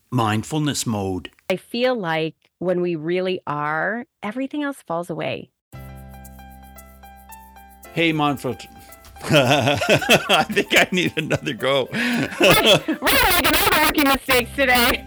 Mindfulness mode. I feel like when we really are, everything else falls away. Hey, mindful. I think I need another go. We're making overworking mistakes today.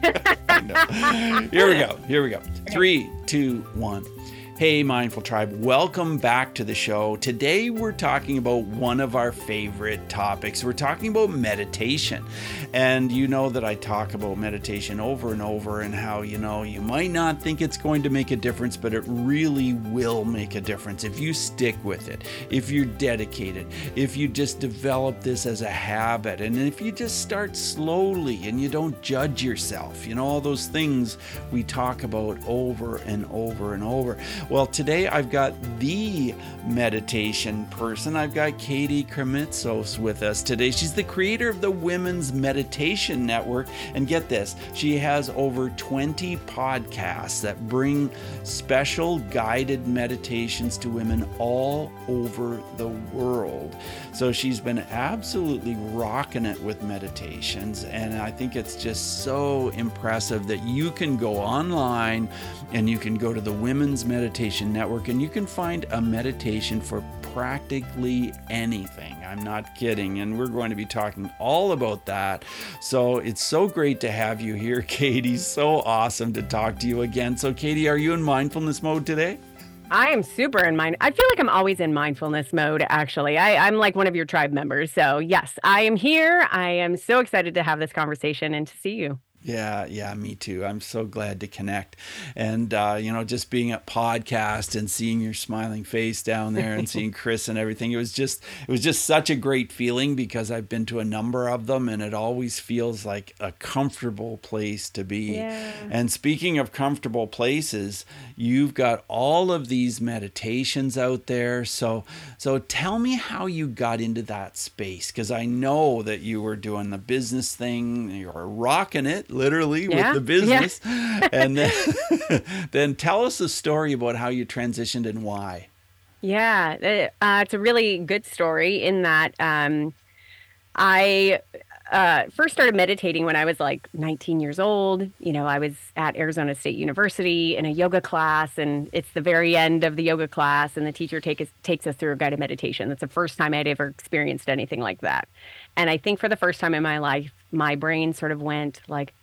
Here we go. 3, 2, 1. Hey, Mindful Tribe, welcome back to the show. Today we're talking about one of our favorite topics. We're talking about meditation. And you know that I talk about meditation over and over and how, you might not think it's going to make a difference, but it really will make a difference if you stick with it, if you're dedicated, if you just develop this as a habit, and if you just start slowly and you don't judge yourself, all those things we talk about over and over and over. Well, today I've got the meditation person. I've got Katie Krimitsos with us today. She's the creator of the Women's Meditation Network. And get this, she has over 20 podcasts that bring special guided meditations to women all over the world. So she's been absolutely rocking it with meditations. And I think it's just so impressive that you can go online and you can go to the Women's Meditation Network and you can find a meditation for practically anything. I'm not kidding. And we're going to be talking all about that. So it's so great to have you here, Katie. So awesome to talk to you again. So Katie, are you in mindfulness mode today? I am super in mind. I feel like I'm always in mindfulness mode, actually. I'm like one of your tribe members. So yes, I am here. I am so excited to have this conversation and to see you. Yeah, me too. I'm so glad to connect. And, just being at podcast and seeing your smiling face down there and seeing Chris and everything, it was just such a great feeling because I've been to a number of them and it always feels like a comfortable place to be. Yeah. And speaking of comfortable places, you've got all of these meditations out there. So tell me how you got into that space, because I know that you were doing the business thing, you were rocking it literally with the business. Yeah. And then tell us a story about how you transitioned and why. Yeah, it's a really good story in that I first started meditating when I was like 19 years old. I was at Arizona State University in a yoga class, and it's the very end of the yoga class, and the teacher takes us through a guided meditation. That's the first time I'd ever experienced anything like that. And I think for the first time in my life, my brain sort of went like,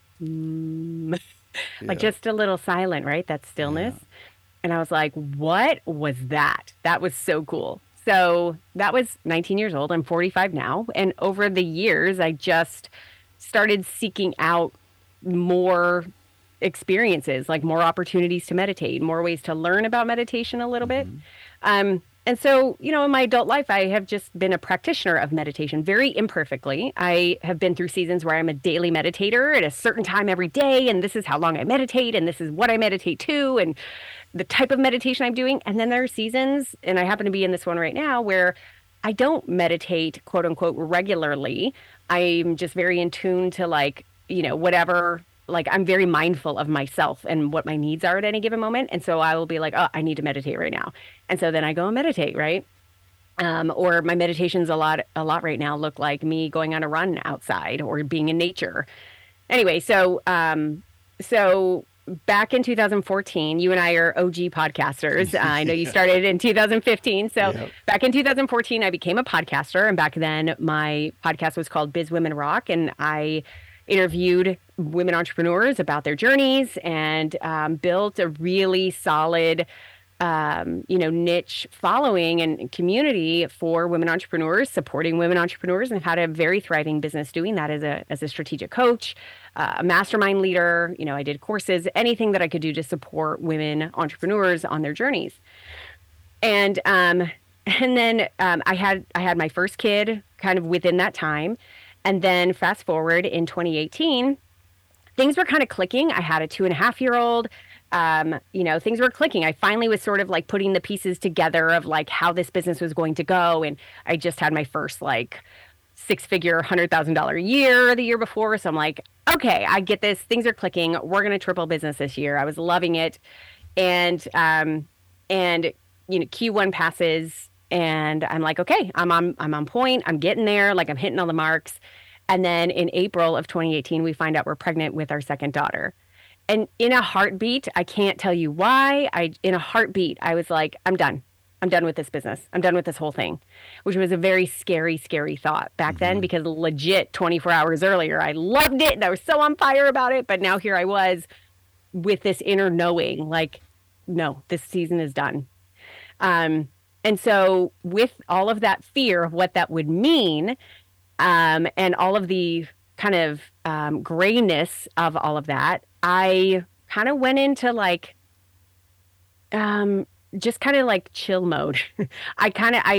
like just a little silent, right? That stillness. Yeah. And I was like, what was that? That was so cool. So that was 19 years old. I'm 45 now. And over the years, I just started seeking out more experiences, like more opportunities to meditate, more ways to learn about meditation a little bit. And so, in my adult life, I have just been a practitioner of meditation very imperfectly. I have been through seasons where I'm a daily meditator at a certain time every day, and this is how long I meditate, and this is what I meditate to, and the type of meditation I'm doing. And then there are seasons, and I happen to be in this one right now, where I don't meditate, quote unquote, regularly. I'm just very in tune to whatever. I'm very mindful of myself and what my needs are at any given moment. And so I will be like, oh, I need to meditate right now. And so then I go and meditate, right? Or my meditations a lot right now look like me going on a run outside or being in nature. Anyway, so back in 2014, you and I are OG podcasters. I know you started in 2015. So Back in 2014, I became a podcaster. And back then my podcast was called Biz Women Rock. And I interviewed women entrepreneurs about their journeys and built a really solid, niche following and community for women entrepreneurs, supporting women entrepreneurs, and had a very thriving business doing that as a strategic coach, a mastermind leader. I did courses, anything that I could do to support women entrepreneurs on their journeys. And then I had my first kid kind of within that time. And then fast forward in 2018, things were kind of clicking. I had a 2.5-year-old. Things were clicking. I finally was sort of like putting the pieces together of like how this business was going to go. And I just had my first like 6-figure, $100,000 a year the year before. So I'm like, okay, I get this. Things are clicking. We're going to triple business this year. I was loving it. And Q1 passes and I'm like, okay, I'm on point. I'm getting there. Like I'm hitting all the marks. And then in April of 2018, we find out we're pregnant with our second daughter. And in a heartbeat, I can't tell you why, in a heartbeat, I was like, I'm done. I'm done with this business. I'm done with this whole thing, which was a very scary, scary thought back then, because legit 24 hours earlier, I loved it and I was so on fire about it. But now here I was with this inner knowing, like, no, this season is done. And so with all of that fear of what that would mean, and all of the kind of grayness of all of that, I kind of went into like, just kind of like chill mode. I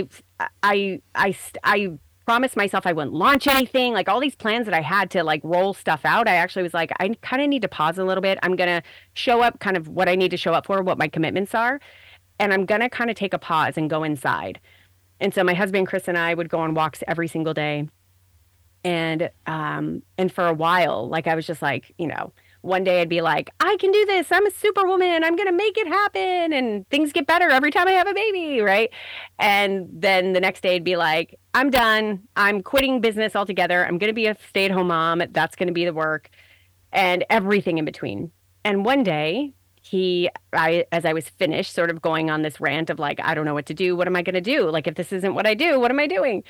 promised myself I wouldn't launch anything, like all these plans that I had to like roll stuff out. I actually was like, I kind of need to pause a little bit. I'm going to show up kind of what I need to show up for, what my commitments are. And I'm going to kind of take a pause and go inside. And so my husband, Chris, and I would go on walks every single day. And for a while, like I was just like, one day I'd be like, I can do this. I'm a superwoman. I'm going to make it happen. And things get better every time I have a baby, right? And then the next day I'd be like, I'm done. I'm quitting business altogether. I'm going to be a stay-at-home mom. That's going to be the work, and everything in between. And one day as I was finished sort of going on this rant of like, I don't know what to do. What am I going to do? Like, if this isn't what I do, what am I doing?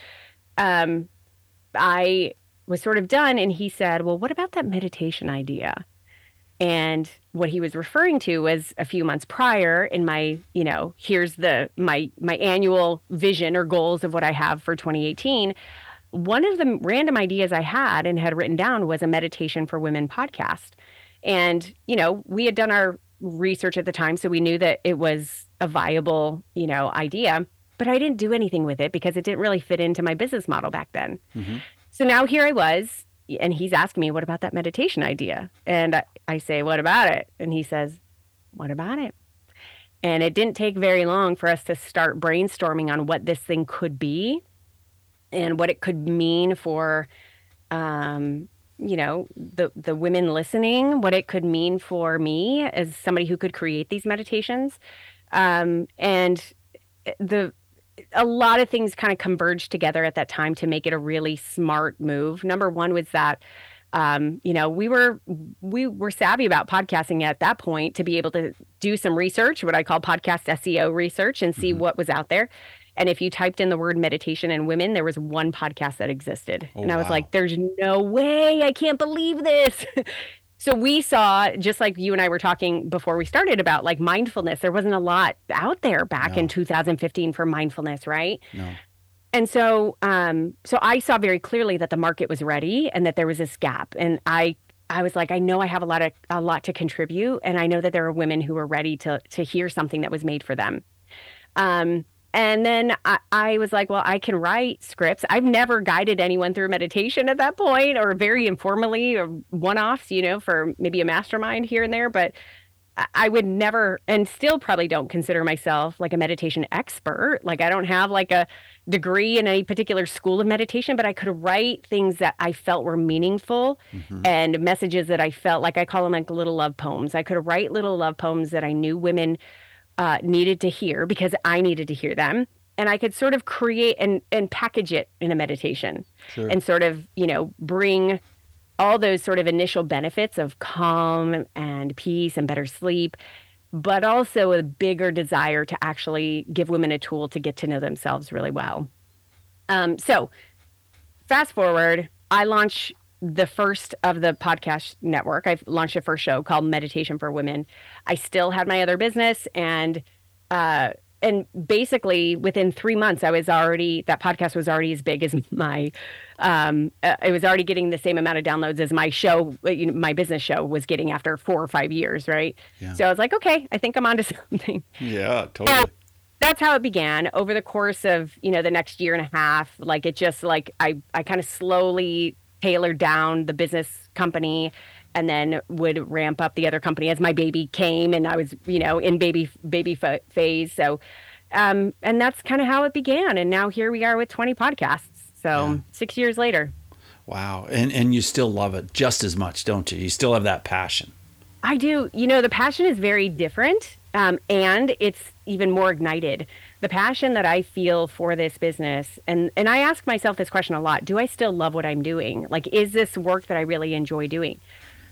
I was sort of done. And he said, well, what about that meditation idea? And what he was referring to was a few months prior in my, here's my annual vision or goals of what I have for 2018. One of the random ideas I had and had written down was a Meditation for Women podcast. And, we had done our research at the time, so we knew that it was a viable, idea, but I didn't do anything with it because it didn't really fit into my business model back then. Mm-hmm. So now here I was, and he's asking me, what about that meditation idea? And I say, what about it? And he says, what about it? And it didn't take very long for us to start brainstorming on what this thing could be and what it could mean for, the women listening, what it could mean for me as somebody who could create these meditations. And a lot of things kind of converged together at that time to make it a really smart move. Number one was that, we were savvy about podcasting at that point to be able to do some research, what I call podcast SEO research, and see what was out there. And if you typed in the word meditation and women, there was one podcast that existed. And I was like, there's no way, I can't believe this. So we saw, just like you and I were talking before we started about like mindfulness, there wasn't a lot out there back in 2015 for mindfulness, right? No. And so I saw very clearly that the market was ready and that there was this gap. And I was like, I know I have a lot to contribute, and I know that there are women who are ready to hear something that was made for them. And then I was like, well, I can write scripts. I've never guided anyone through meditation at that point, or very informally, or one-offs, for maybe a mastermind here and there. But I would never, and still probably don't consider myself like a meditation expert. Like, I don't have like a degree in any particular school of meditation, but I could write things that I felt were meaningful, and messages that I felt like, I call them like little love poems. I could write little love poems that I knew women needed to hear because I needed to hear them. And I could sort of create and package it in a meditation. Sure. And sort of, bring all those sort of initial benefits of calm and peace and better sleep, but also a bigger desire to actually give women a tool to get to know themselves really well. So fast forward, I launched the first of the podcast network. I've launched a first show called Meditation for Women. I still had my other business, and basically within 3 months, that podcast was already as big as my, it was already getting the same amount of downloads as my show, my business show was getting after 4 or 5 years. Right. Yeah. So I was like, okay, I think I'm onto something. Yeah, totally. So that's how it began over the course of, the next year and a half. Like, it just like, I kind of slowly tailored down the business company, and then would ramp up the other company as my baby came, and I was, in baby phase. So, and that's kind of how it began. And now here we are with 20 podcasts. So 6 years later. Wow. And you still love it just as much, don't you? You still have that passion. I do. The passion is very different. And it's even more ignited. the passion that I feel for this business, and I ask myself this question a lot: do I still love what I'm doing? Like, is this work that I really enjoy doing?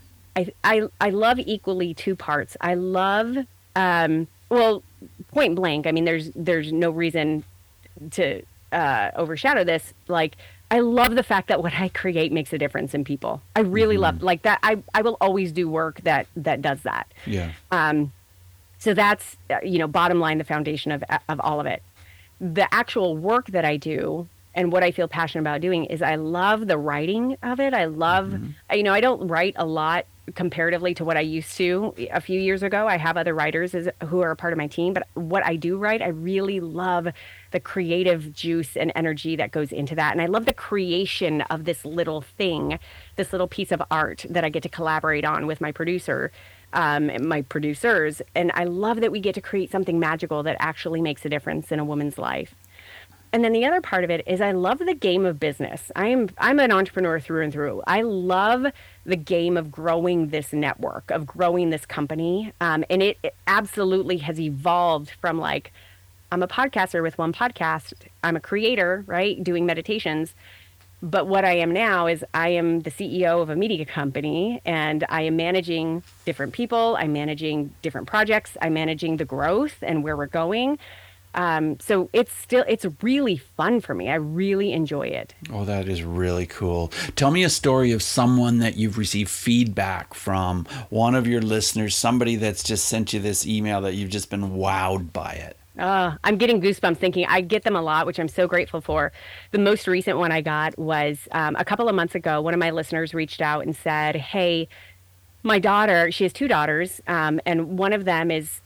I love equally two parts. I love, well, point blank. I mean, there's no reason to overshadow this. Like, I love the fact that what I create makes a difference in people. I really love like that. I will always do work that does that. Yeah. So that's, bottom line, the foundation of all of it. The actual work that I do and what I feel passionate about doing is I love the writing of it. I love, I don't write a lot comparatively to what I used to a few years ago. I have other writers who are a part of my team, but what I do write, I really love the creative juice and energy that goes into that. And I love the creation of this little thing, this little piece of art that I get to collaborate on with my producer, my producers. And I love that we get to create something magical that actually makes a difference in a woman's life. And then the other part of it is I love the game of business. I'm an entrepreneur through and through. I love the game of growing this network, of growing this company. And it absolutely has evolved from like, I'm a podcaster with one podcast. I'm a creator, right? Doing meditations. But what I am now is I am the CEO of a media company, and I am managing different people. I'm managing different projects. I'm managing the growth and where we're going. So it's really fun for me. I really enjoy it. Oh, that is really cool. Tell me a story of someone that you've received feedback from, one of your listeners, somebody that's just sent you this email that you've just been wowed by it. I'm getting goosebumps thinking. I get them a lot, which I'm so grateful for. The most recent one I got was a couple of months ago. One of my listeners reached out and said, hey, my daughter, she has two daughters, and one of them is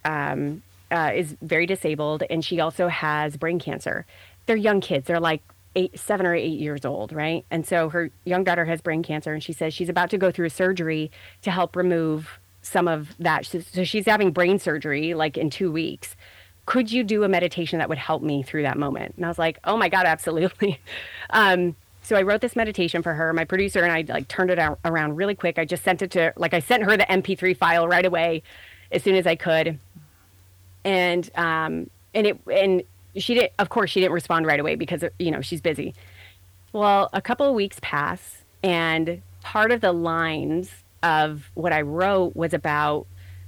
very disabled, and she also has brain cancer. They're young kids. They're like 7 or 8 years old, right? And so her young daughter has brain cancer, and she says she's about to go through a surgery to help remove some of that. So she's having brain surgery like in 2 weeks. Could you do a meditation that would help me through that moment? And I was like, oh my God, absolutely. So I wrote this meditation for her. My producer and I like turned it around really quick. I just sent it to, like I sent her the MP3 file right away as soon as I could. And she didn't, of course she didn't respond right away because, she's busy. Well, a couple of weeks pass, and part of the lines of what I wrote was about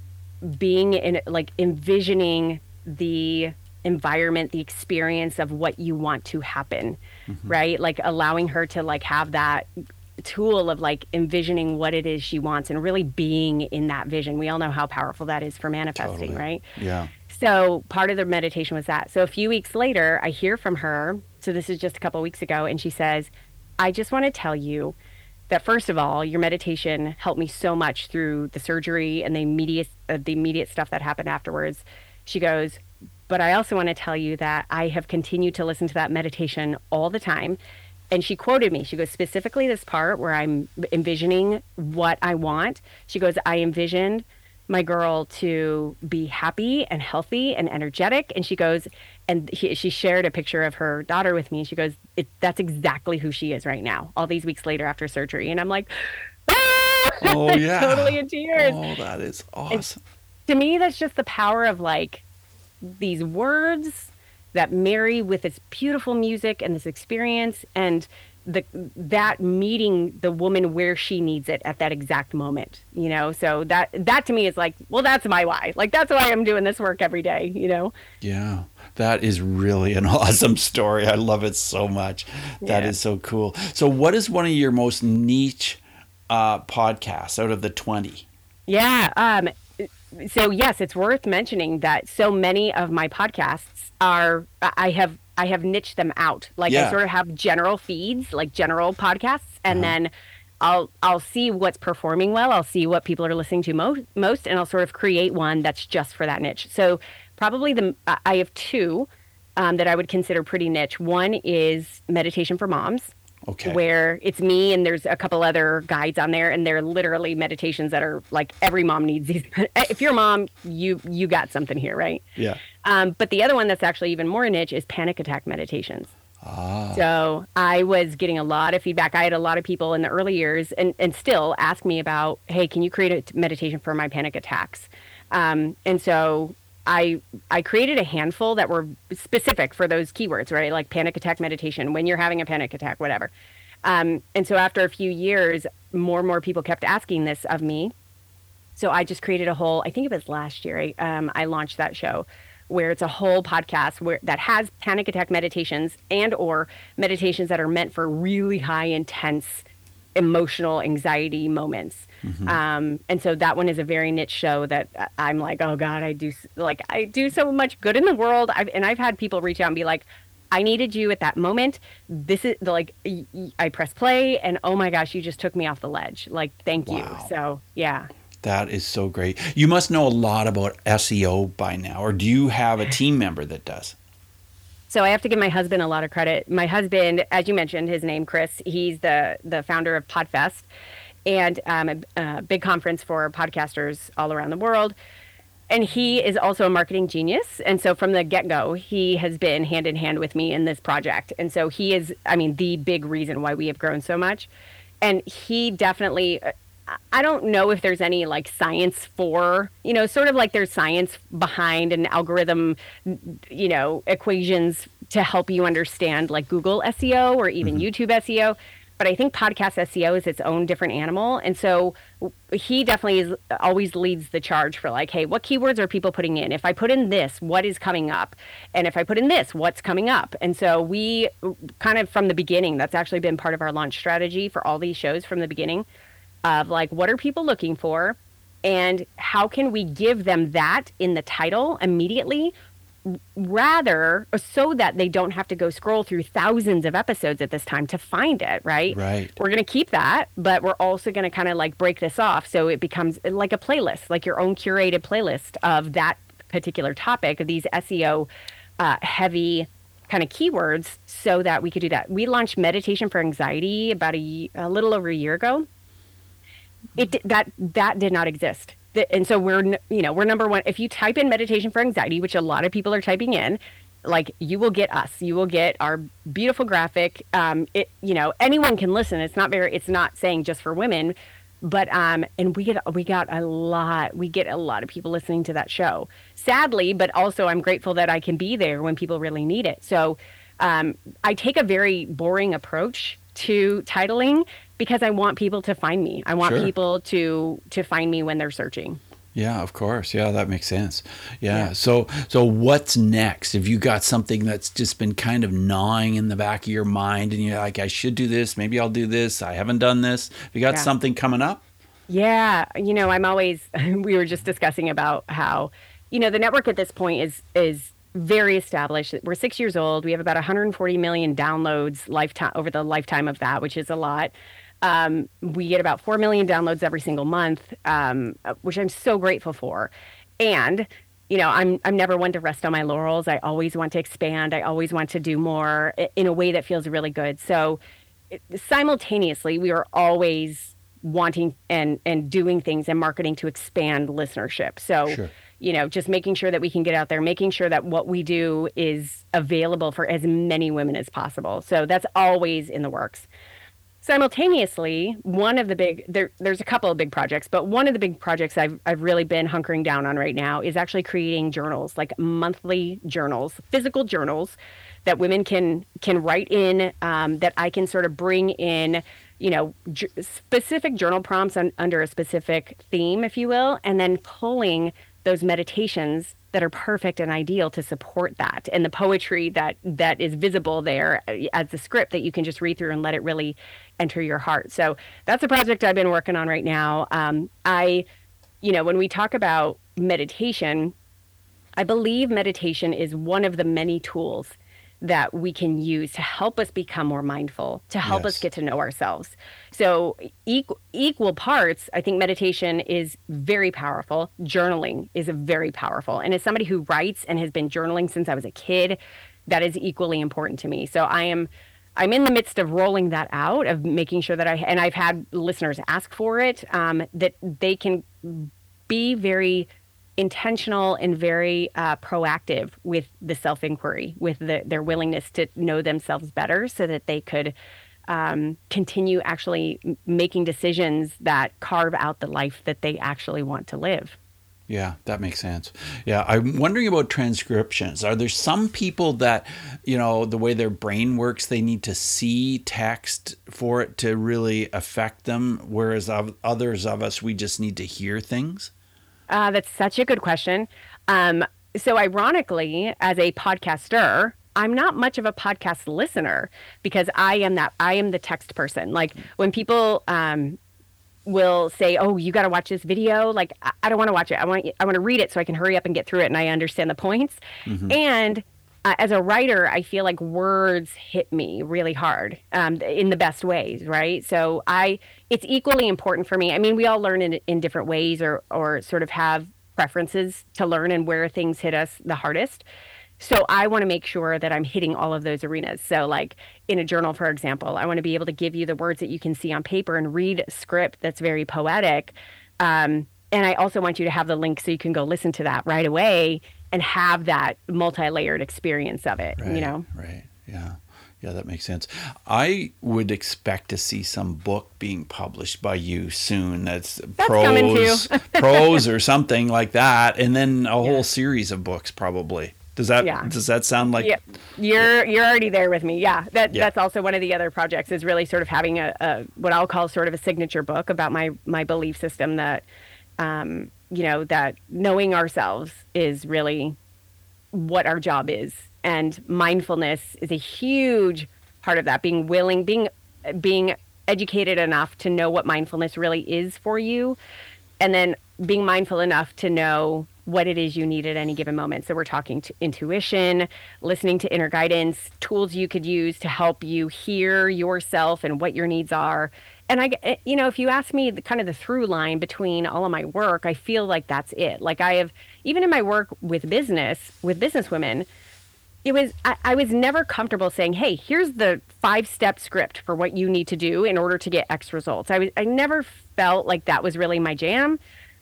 being in, like, envisioning the environment, the experience of what you want to happen, right? Like allowing her to like have that tool of like envisioning what it is she wants and really being in that vision. We all know how powerful that is for manifesting, Totally. right? Yeah. So part of the meditation was that. So a few weeks later, I hear from her. So this is just a couple of weeks ago. And she says, I just want to tell you that first of all, your meditation helped me so much through the surgery and the immediate stuff that happened afterwards. She goes, but I also want to tell you that I have continued to listen to that meditation all the time. And she quoted me. She goes, specifically this part where I'm envisioning what I want. She goes, I envisioned my girl to be happy and healthy and energetic. And she goes, and she shared a picture of her daughter with me. And she goes, that's exactly who she is right now, all these weeks later after surgery. And I'm like, ah! Oh, yeah. Totally in tears. Oh, that is awesome. To me, that's just the power of like these words that marry with this beautiful music and this experience and that meeting the woman where she needs it at that exact moment, so that to me is like, well, that's my why. Like, that's why I'm doing this work every day, Yeah, that is really an awesome story. I love it so much. That is so cool. So what is one of your most niche podcasts out of the 20? Yeah. So yes, it's worth mentioning that so many of my podcasts I have niched them out. Like I sort of have general feeds, like general podcasts, and then I'll see what's performing well. I'll see what people are listening to most, and I'll sort of create one that's just for that niche. So probably I have two that I would consider pretty niche. One is Meditation for Moms. Okay. Where it's me and there's a couple other guides on there, and they're literally meditations that are like every mom needs these. If you're a mom, you got something here, right? Yeah. But the other one that's actually even more niche is panic attack meditations. So I was getting a lot of feedback. I had a lot of people in the early years and still ask me about, hey, can you create a meditation for my panic attacks? And so I created a handful that were specific for those keywords, right? Like panic attack meditation, when you're having a panic attack, whatever. And so after a few years, more and more people kept asking this of me. So I just created a whole, I think it was last year, I launched that show where it's a whole podcast that has panic attack meditations and or meditations that are meant for really high intense emotional anxiety moments. Mm-hmm. And so that one is a very niche show that I'm like, oh God, I do so much good in the world. I've had people reach out and be like, I needed you at that moment. This is I press play and oh my gosh, you just took me off the ledge. Like, thank you. So yeah. That is so great. You must know a lot about SEO by now, or do you have a team member that does? So I have to give my husband a lot of credit. My husband, as you mentioned, his name, Chris, he's the founder of Podfest and a big conference for podcasters all around the world. And he is also a marketing genius. And so from the get-go, he has been hand in hand with me in this project. And so he is, the big reason why we have grown so much. And he definitely, I don't know if there's any like science for, sort of like there's science behind an algorithm, equations to help you understand like Google SEO or even YouTube SEO. But I think podcast SEO is its own different animal. And so he definitely always leads the charge for like, hey, what keywords are people putting in? If I put in this, what is coming up? And if I put in this, what's coming up? And so we kind of from the beginning, that's actually been part of our launch strategy for all these shows from the beginning of like, what are people looking for? And how can we give them that in the title immediately? Rather, so that they don't have to go scroll through thousands of episodes at this time to find it, right? Right. We're going to keep that, but we're also going to kind of like break this off so it becomes like a playlist, like your own curated playlist of that particular topic, of these SEO heavy kind of keywords, so that we could do that. We launched meditation for anxiety about a little over a year ago. That did not exist. And so we're number one. If you type in meditation for anxiety, which a lot of people are typing in, like you will get us, you will get our beautiful graphic. Anyone can listen. It's not saying just for women, but, and we get a lot of people listening to that show, sadly, but also I'm grateful that I can be there when people really need it. So, I take a very boring approach to titling because I want people to find me. I want people to find me when they're searching. Yeah, of course. Yeah, that makes sense. Yeah. So what's next? Have you got something that's just been kind of gnawing in the back of your mind and you're like, I should do this, maybe I'll do this, I haven't done this. Have you got something coming up? Yeah. I'm always, we were just discussing about how, the network at this point is very established. We're 6 years old. We have about 140 million downloads over the lifetime of that, which is a lot. We get about 4 million downloads every single month, which I'm so grateful for. And, I'm never one to rest on my laurels. I always want to expand. I always want to do more in a way that feels really good. So simultaneously, we are always wanting and doing things and marketing to expand listenership. So, sure. Just making sure that we can get out there, making sure that what we do is available for as many women as possible. So that's always in the works. Simultaneously, there's a couple of big projects, but one of the big projects I've really been hunkering down on right now is actually creating journals, like monthly journals, physical journals that women can write in, that I can sort of bring in, specific journal prompts under a specific theme, if you will, and then pulling those meditations that are perfect and ideal to support that, and the poetry that is visible there as the script that you can just read through and let it really enter your heart. So that's a project I've been working on right now. When we talk about meditation, I believe meditation is one of the many tools that we can use to help us become more mindful, to help us get to know ourselves. So equal parts, I think meditation is very powerful. Journaling is very powerful. And as somebody who writes and has been journaling since I was a kid, that is equally important to me. So I'm in the midst of rolling that out, of making sure that I've had listeners ask for it, that they can be very intentional and very proactive with the self-inquiry, with their willingness to know themselves better so that they could continue actually making decisions that carve out the life that they actually want to live. Yeah, that makes sense. Yeah, I'm wondering about transcriptions. Are there some people that, the way their brain works, they need to see text for it to really affect them, whereas others of us, we just need to hear things? That's such a good question. So ironically, as a podcaster, I'm not much of a podcast listener because I am the text person. Like when people will say, "Oh, you got to watch this video." Like I don't want to watch it. I want to read it so I can hurry up and get through it and I understand the points. Mm-hmm. And as a writer, I feel like words hit me really hard in the best ways, right? So it's equally important for me. I mean, we all learn in different ways or sort of have preferences to learn and where things hit us the hardest. So I want to make sure that I'm hitting all of those arenas. So like in a journal, for example, I want to be able to give you the words that you can see on paper and read a script that's very poetic. And I also want you to have the link so you can go listen to that right away and have that multi-layered experience of it, Right. Yeah. Yeah, that makes sense. I would expect to see some book being published by you soon. That's prose or something like that. And then a whole series of books probably. Does that sound like? Yeah, you're already there with me. Yeah, that's also one of the other projects is really sort of having a what I'll call sort of a signature book about my belief system that, that knowing ourselves is really what our job is, and mindfulness is a huge part of that. Being educated enough to know what mindfulness really is for you, and then being mindful enough to know what it is you need at any given moment. So we're talking to intuition, listening to inner guidance, tools you could use to help you hear yourself and what your needs are. And if you ask me the through line between all of my work, I feel like that's it. Like I have, even in my work with business women, I was never comfortable saying, hey, here's the 5-step script for what you need to do in order to get X results. I never felt like that was really my jam.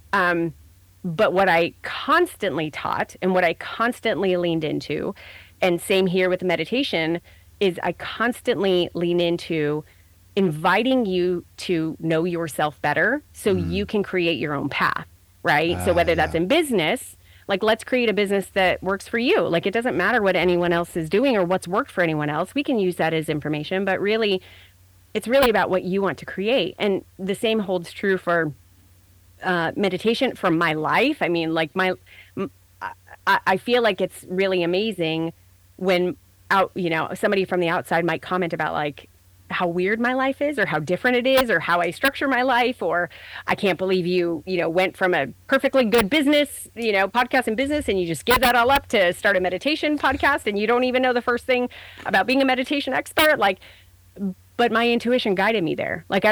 But what I constantly taught and what I constantly leaned into, and same here with meditation, is I constantly lean into inviting you to know yourself better so you can create your own path, right? So whether that's in business, like let's create a business that works for you. Like it doesn't matter what anyone else is doing or what's worked for anyone else. We can use that as information, but really, it's really about what you want to create. And the same holds true for meditation from my life. I mean, like I feel like it's really amazing when somebody from the outside might comment about like how weird my life is or how different it is or how I structure my life, or I can't believe you went from a perfectly good business, podcast and business, and you just gave that all up to start a meditation podcast and you don't even know the first thing about being a meditation expert. Like, but my intuition guided me there. Like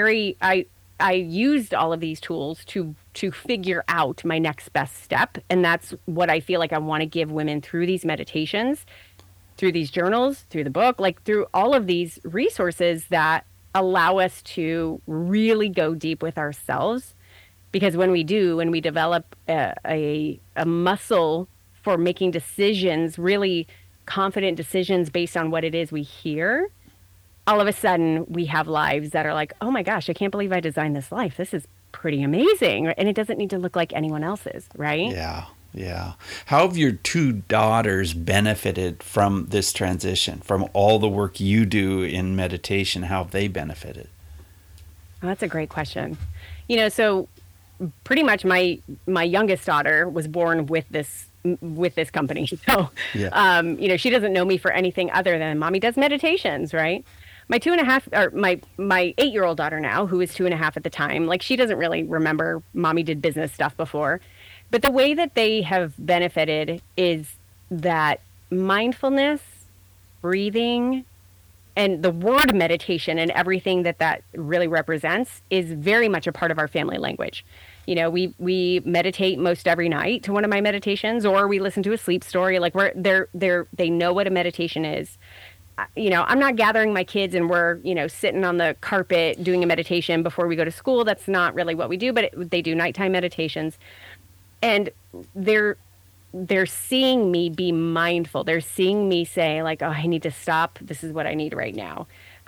I used all of these tools to figure out my next best step. And that's what I feel like I want to give women through these meditations, through these journals, through the book, like through all of these resources that allow us to really go deep with ourselves. Because when we develop a muscle for making decisions, really confident decisions based on what it is we hear, all of a sudden we have lives that are like, oh my gosh, I can't believe I designed this life. This is pretty amazing. And it doesn't need to look like anyone else's, right? Yeah. Yeah. How have your 2 daughters benefited from this transition, from all the work you do in meditation? How have they benefited? Oh, that's a great question. So pretty much my youngest daughter was born with this company. So, yeah. She doesn't know me for anything other than mommy does meditations, right? My 2.5, or my 8-year-old daughter now, who was 2.5 at the time, like she doesn't really remember mommy did business stuff before. But the way that they have benefited is that mindfulness, breathing, and the word meditation and everything that really represents is very much a part of our family language. We meditate most every night to one of my meditations, or we listen to a sleep story. Like they know what a meditation is. I'm not gathering my kids and we're, sitting on the carpet doing a meditation before we go to school. That's not really what we do, but they do nighttime meditations. And they're seeing me be mindful. They're seeing me say like, oh, I need to stop. This is what I need right now.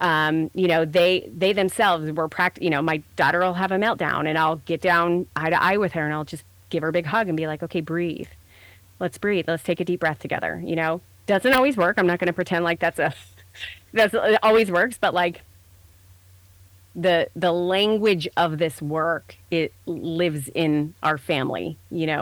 They themselves were my daughter will have a meltdown and I'll get down eye to eye with her and I'll just give her a big hug and be like, okay, breathe. Let's breathe. Let's take a deep breath together. Doesn't always work. I'm not going to pretend like that's it always works, but like the language of this work, it lives in our family,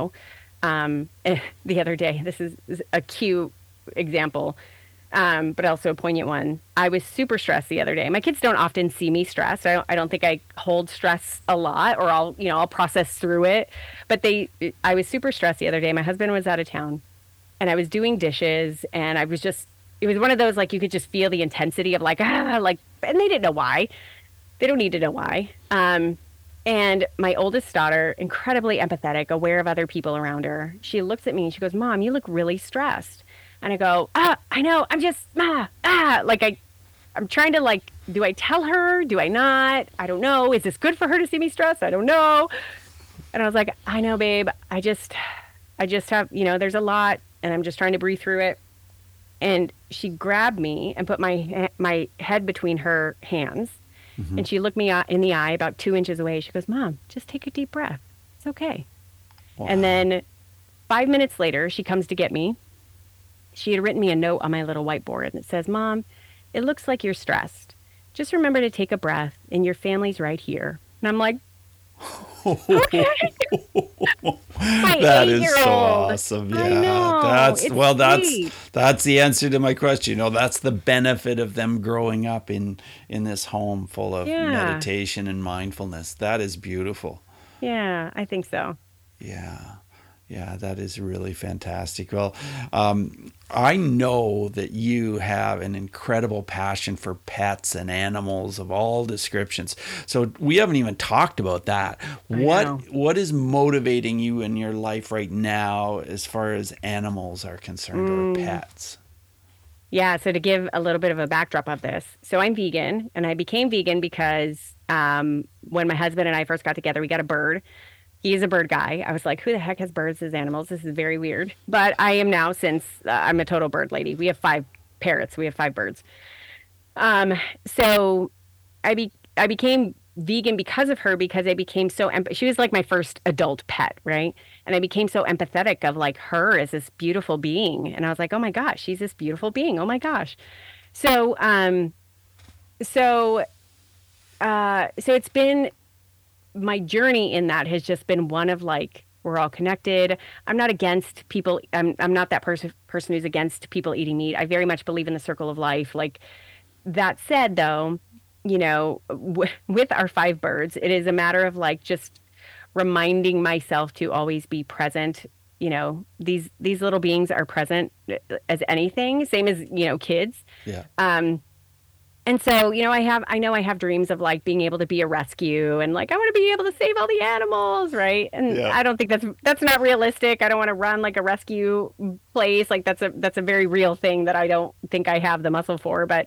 The other day, this is a cute example, but also a poignant one. I was super stressed the other day. My kids don't often see me stressed. I don't think I hold stress a lot, or I'll process through it. But I was super stressed the other day. My husband was out of town, and I was doing dishes, and it was one of those, like, you could just feel the intensity of and they didn't know why. They don't need to know why. And my oldest daughter, incredibly empathetic, aware of other people around her, she looks at me and she goes, Mom, you look really stressed. And I go, I know, I'm just, I'm trying to, do I tell her? Do I not? I don't know. Is this good for her to see me stressed? I don't know. And I was like, I know, babe. I just have, there's a lot, and I'm just trying to breathe through it. And she grabbed me and put my head between her hands. Mm-hmm. And she looked me in the eye about 2 inches away. She goes, Mom, just take a deep breath. It's okay. Wow. And then 5 minutes later, she comes to get me. She had written me a note on my little whiteboard, and it says, Mom, it looks like you're stressed. Just remember to take a breath, and your family's right here. And I'm like, okay. That is so awesome. Yeah. I know. That's the answer to my question. That's the benefit of them growing up in this home full of meditation and mindfulness. That is beautiful. Yeah, I think so. Yeah, that is really fantastic. Well, I know that you have an incredible passion for pets and animals of all descriptions. So we haven't even talked about that. What is motivating you in your life right now as far as animals are concerned, or pets? Yeah, so to give a little bit of a backdrop of this. So I'm vegan, and I became vegan because when my husband and I first got together, we got a bird. He's a bird guy. I was like, who the heck has birds as animals? This is very weird. But I am now, since I'm a total bird lady. We have 5 parrots. We have 5 birds. So I became vegan because of her, because I became so, she was like my first adult pet, right? And I became so empathetic of her as this beautiful being. And I was like, oh my gosh, she's this beautiful being. Oh my gosh. So it's been, my journey in that has just been one of we're all connected. I'm not against people. I'm not that person who's against people eating meat. I very much believe in the circle of life. That said, though, with our 5 birds, it is a matter of just reminding myself to always be present. These little beings are present as anything, same as, kids. Yeah. And so, I know I have dreams of being able to be a rescue, and I want to be able to save all the animals, right? And I don't think that's not realistic. I don't want to run a rescue place. That's a very real thing that I don't think I have the muscle for. But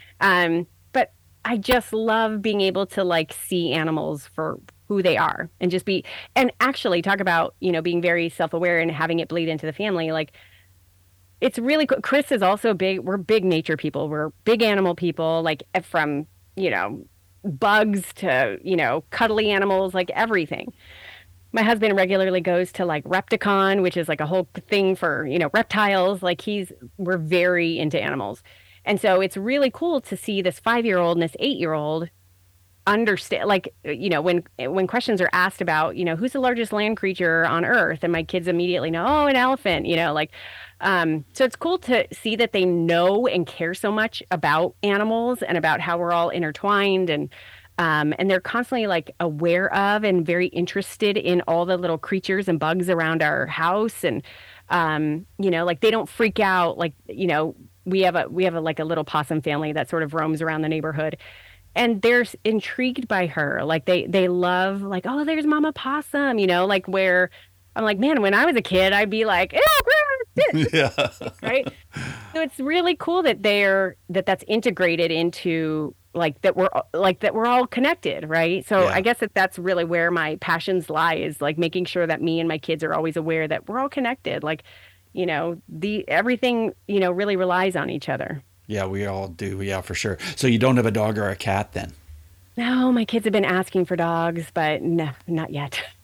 I just love being able to see animals for who they are, and just and actually talk about, being very self-aware and having it bleed into the family. It's really cool. Chris is also we're big nature people. We're big animal people, from, bugs to, cuddly animals, everything. My husband regularly goes to Repticon, which is a whole thing for, reptiles. We're very into animals. And so it's really cool to see this 5-year-old and this 8-year-old understand, when questions are asked about, who's the largest land creature on Earth? And my kids immediately know, oh, an elephant, so it's cool to see that they know and care so much about animals and about how we're all intertwined, and they're constantly aware of and very interested in all the little creatures and bugs around our house. And, they don't freak out. We have a little possum family that sort of roams around the neighborhood, and they're intrigued by her. They love oh, there's Mama Possum, where I'm like, man, when I was a kid, I'd be like, yeah. Right. So it's really cool that that's integrated into that we're all connected. Right. So I guess that's really where my passions lie, is making sure that me and my kids are always aware that we're all connected. Everything, really relies on each other. Yeah, we all do. Yeah, for sure. So you don't have a dog or a cat then? No, my kids have been asking for dogs, but no, not yet.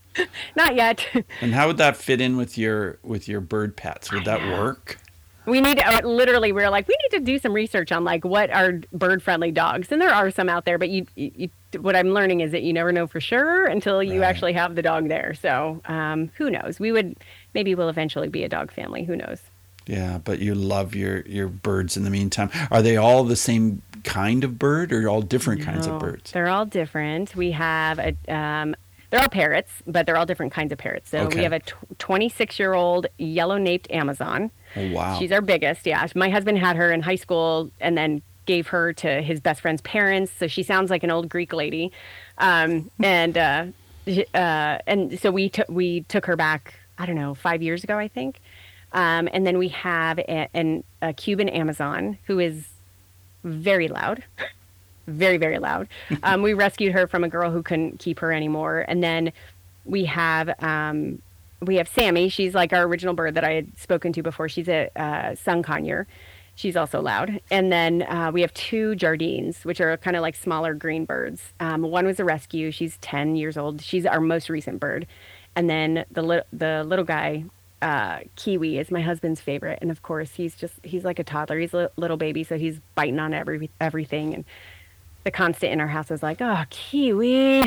Not yet. And how would that fit in with your bird pets? Would that work? We need to, literally, we're like, we need to do some research on like what are bird friendly dogs. And there are some out there, but you what I'm learning is that you never know for sure until you actually have the dog there. So who knows? Maybe we'll eventually be a dog family. Who knows? Yeah, but you love your birds in the meantime. Are they all the same kind of bird or all different kinds of birds? They're all different. We have they're all parrots, but they're all different kinds of parrots. So we have a 26-year-old yellow-naped Amazon. Oh, wow. She's our biggest, yeah. My husband had her in high school and then gave her to his best friend's parents. So she sounds like an old Greek lady. And so we took her back, I don't know, 5 years ago, I think. And then we have a Cuban Amazon who is very loud. Very, very loud. We rescued her from a girl who couldn't keep her anymore. And then we have Sammy. She's like our original bird that I had spoken to before. She's a sun conure. She's also loud. And then we have 2 Jardines, which are kind of like smaller green birds. One was a rescue. She's 10 years old. She's our most recent bird. And then the little guy, Kiwi, is my husband's favorite. And of course, he's like a toddler. He's a little baby, so he's biting on everything. And the constant in our house was like, oh, Kiwi.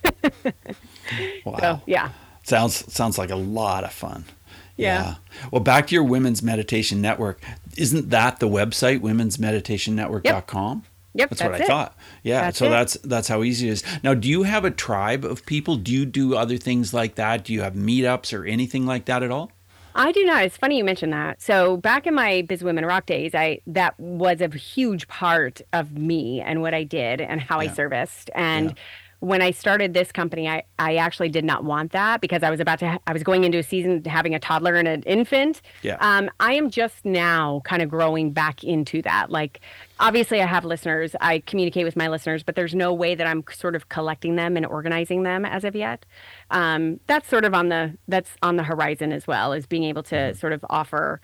Wow. So, yeah. Sounds like a lot of fun. Yeah. Well, back to your Women's Meditation Network. Isn't that the website, womensmeditationnetwork.com? Yep. That's what I thought. Yeah. That's how easy it is. Now, do you have a tribe of people? Do you do other things like that? Do you have meetups or anything like that at all? I do not. It's funny you mentioned that. So back in my Biz Women Rock days, that was a huge part of me and what I did and how I serviced. And when I started this company, I actually did not want that because I was going into a season having a toddler and an infant. Yeah. I am just now kind of growing back into that. Like, obviously I have listeners. I communicate with my listeners, but there's no way that I'm sort of collecting them and organizing them as of yet. That's sort of on the horizon as well, is being able to sort of offer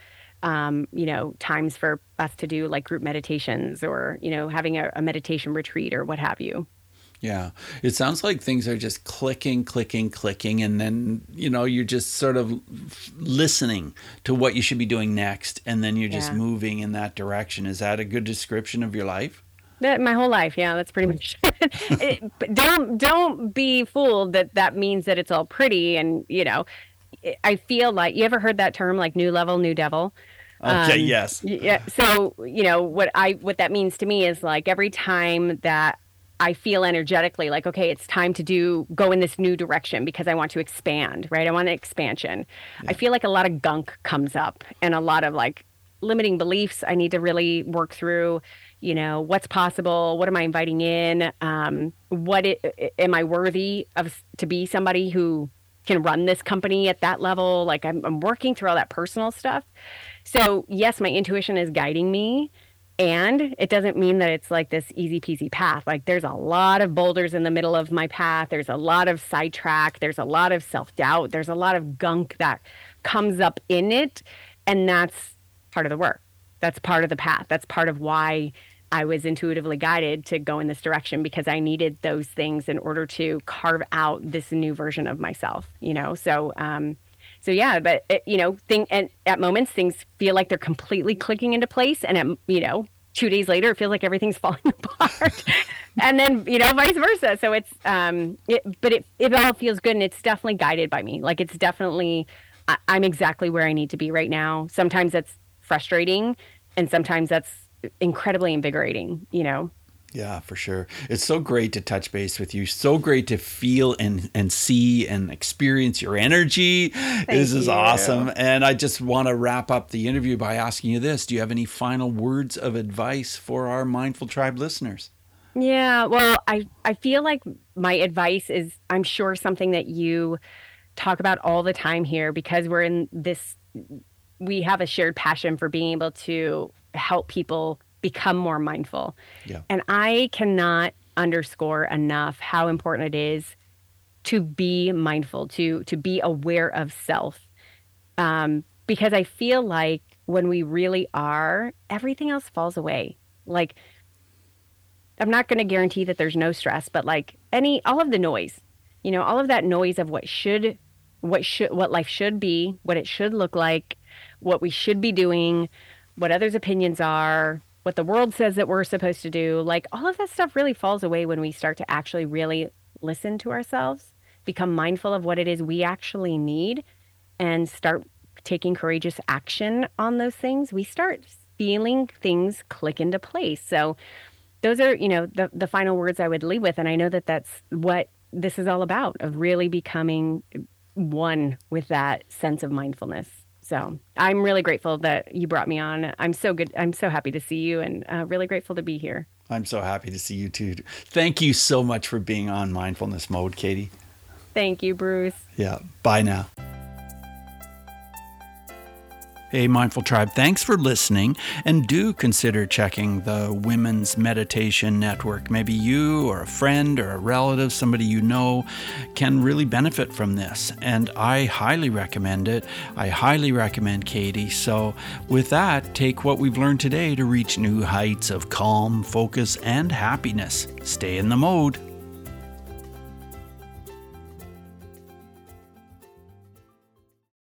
times for us to do like group meditations or, having a meditation retreat or what have you. Yeah. It sounds like things are just clicking, and then, you're just sort of listening to what you should be doing next, and then you're just moving in that direction. Is that a good description of your life? My whole life, yeah, that's pretty much it. But don't be fooled that means that it's all pretty and, I feel like, you ever heard that term like new level, new devil? Okay, yes. Yeah. So, what that means to me is like every time that I feel energetically like, okay, it's time to go in this new direction because I want to expand, right? I want an expansion. Yeah. I feel like a lot of gunk comes up and a lot of like limiting beliefs I need to really work through, what's possible? What am I inviting in? Am I worthy to be somebody who can run this company at that level? Like I'm working through all that personal stuff. So yes, my intuition is guiding me. And it doesn't mean that it's like this easy peasy path. Like there's a lot of boulders in the middle of my path. There's a lot of sidetrack. There's a lot of self-doubt. There's a lot of gunk that comes up in it. And that's part of the work. That's part of the path. That's part of why I was intuitively guided to go in this direction, because I needed those things in order to carve out this new version of myself, So yeah, but and at moments things feel like they're completely clicking into place, and at 2 days later it feels like everything's falling apart, and then vice versa. So it's it all feels good, and it's definitely guided by me. Like it's definitely I'm exactly where I need to be right now. Sometimes that's frustrating, and sometimes that's incredibly invigorating. Yeah, for sure. It's so great to touch base with you. So great to feel and see and experience your energy. This is awesome. And I just want to wrap up the interview by asking you this. Do you have any final words of advice for our Mindful Tribe listeners? Yeah, well, I feel like my advice is, I'm sure, something that you talk about all the time here, because we're in this, we have a shared passion for being able to help people become more mindful. Yeah. And I cannot underscore enough how important it is to be mindful, to be aware of self. Because I feel like when we really are, everything else falls away. Like, I'm not going to guarantee that there's no stress, but like all of the noise, all of that noise of what life should be, what it should look like, what we should be doing, what others' opinions are, what the world says that we're supposed to do. Like, all of that stuff really falls away when we start to actually really listen to ourselves, become mindful of what it is we actually need, and start taking courageous action on those things. We start feeling things click into place. So those are, the final words I would leave with. And I know that that's what this is all about, of really becoming one with that sense of mindfulness. So I'm really grateful that you brought me on. I'm so happy to see you, and really grateful to be here. I'm so happy to see you too. Thank you so much for being on Mindfulness Mode, Katie. Thank you, Bruce. Yeah. Bye now. Hey, Mindful Tribe, thanks for listening, and do consider checking the Women's Meditation Network. Maybe you or a friend or a relative, somebody you know, can really benefit from this, and I highly recommend it. I highly recommend Katie. So with that, take what we've learned today to reach new heights of calm, focus, and happiness. Stay in the mode.